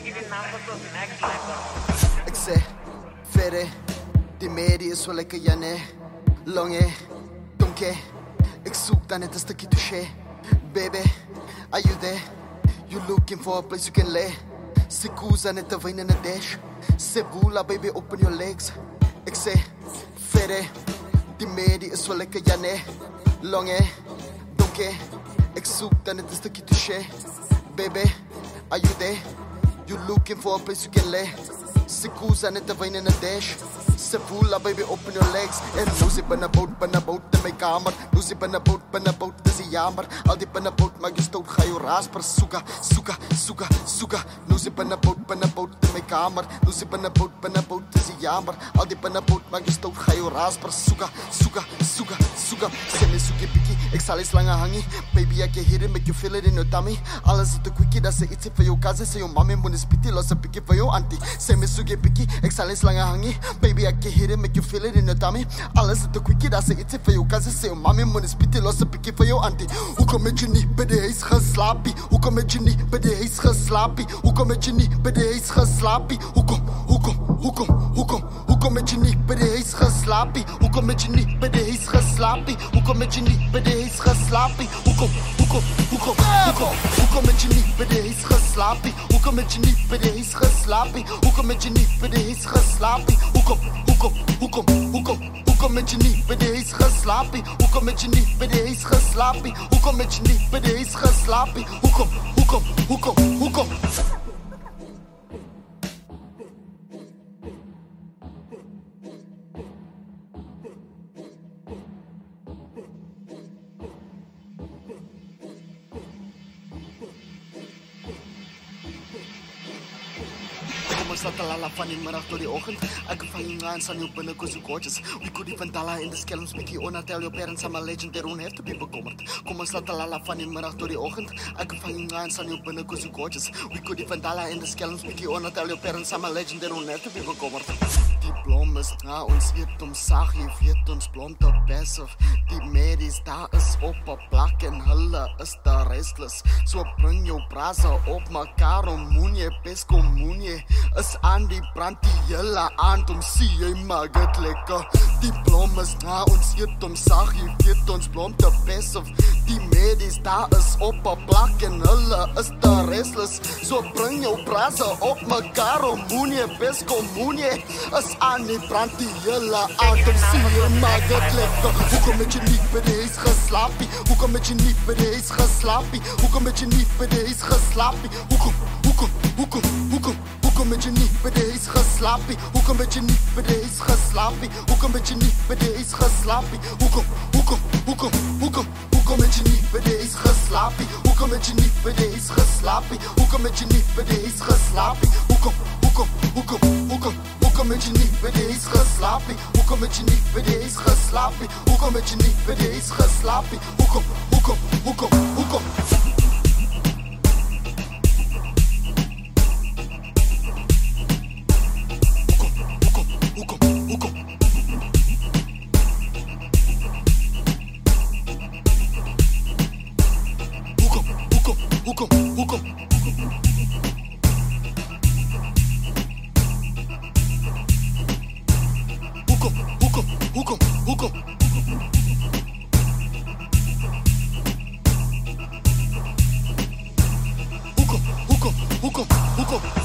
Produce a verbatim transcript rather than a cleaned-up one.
Ik zeg, verre, die medie is wel lekker Janne. Lange, donker, ik zoek dan net een stukje touché. Baby, are you there? You looking for a place you can lay. Sikuza net te wijn in a dash. Sebula, baby, open your legs. Ik zeg, verre, die medie is wel lekker Janne. Lange, donker, ik zoek dan net een stukje touché. Baby, are you there? You looking for a place you can lay. Sikuza net te wijn in a dash. Sebula, baby, open your legs. En nu zit ben een boot, ben een boot in mijn kamer. Nu zit ben een boot, ben een boot, het is jammer. Al die ben een boot, maak je stoot, ga je rasper. Soeka, soeka, soeka, soeka. Nu zit ben een boot, ben een boot in mijn kamer. Nu zit ben een boot, ben een boot, het is jammer. Al die ben een boot, maak je stoot, ga je rasper. Soeka, soeka, soeka, soeka. Send me soekie pikkie, ik zal eens langer hangen. Baby, I can hear it, make you feel it in your tummy. Alles is te quickie, dat ze iets voor jou kazen. Ze jou mami moet spitten, los een pikkie voor jou auntie. Send me soekie pikkie, ik zal eens langer hangen. Baby, I can hear it, make you feel it in your tummy. Alles is te quickie, dat ze iets voor jou kazen. Ze jou mami moet spitten, los een pikkie voor jou auntie. Hoe kom met je niet bij de huis geslapen? Hoe kom met je niet bij de huis geslapen? Hoe kom met je niet bij de huis geslapen? Hoe kom, hoe kom, hoe kom, hoe kom, hoe kom met je niet bij de huis geslapen? Hoe kom met je niet bij de huis geslapen? Hoe kom met je niet bij de huis geslapen? Hoe kom, hoe kom, hoe kom, hoe kom, hoe kom met je niet bij de huis geslapen? Hoe kom met je niet bij de huis geslapen? Hoe kom met je niet bij de huis geslapen? Hoe kom, hoe kom, hoe kom, hoe kom, hoe kom met je niet bij de huis geslapen? Hoe kom met je niet bij de huis geslapen? Hoe kom met je niet bij de huis geslapen? Hoe kom, hoe kom, hoe kom, hoe kom? Sa talala van die middag tot die ochtend. Ek vang jou aan aan jou binnenkant so gorgeous. We could even tala in the skelms make you honor. Tell your parents I'm a legend, they don't have to be bekommerd. Kom ons laat talala van die middag tot die ochtend. Ek vang jou aan aan jou binnenkant so gorgeous. We could even tala in the skelms make you honor. Tell your parents I'm a legend, they don't have to be bekommerd. Die blom is na ons eet om sag, jy weet ons blom te besef. Die medies daar is op 'n plak en hulle is daar restless. So bring jou brasa op mekaar om moenie pesco moenie. Is aan die brand die hele aand om sien jy maak het lekker. Die blom is na ons eet om sag, jy weet ons blom te besef. Die medies daar is op 'n plak en hulle is daar restless. So bring jou brasa op mekaar om moenie pesco moenie. Is aan die brand die hele aand om sien jy maak het lekker. Hoekom het jy niet bij de huis geslapen? Hoekom het jy niet bij de huis geslapen? Hoekom het jy niet bij de huis geslapen? Hoekom, hoekom, hoekom, hoekom? Hoekom het je niet bij de huis geslapen? Hoekom het je niet bij de huis geslapen? Hoekom het je niet bij de huis geslapen? Hoekom, hoekom, hoekom, hoekom? Hoekom het je niet bij de huis geslapen? Hoekom het je niet bij de huis geslapen? Hoekom het je niet bij de huis geslapen? Hoekom, hoekom, hoekom, hoekom? Hoekom het je niet bij de huis geslapen? Hoekom het je niet bij de huis geslapen? Hoekom het je niet bij de huis geslapen? Hoekom, hoekom, hoekom, hoekom? Hoekom, hoekom? Hoekom, hoekom, hoekom, hoekom? Hoekom, hoekom, hoekom, hoekom?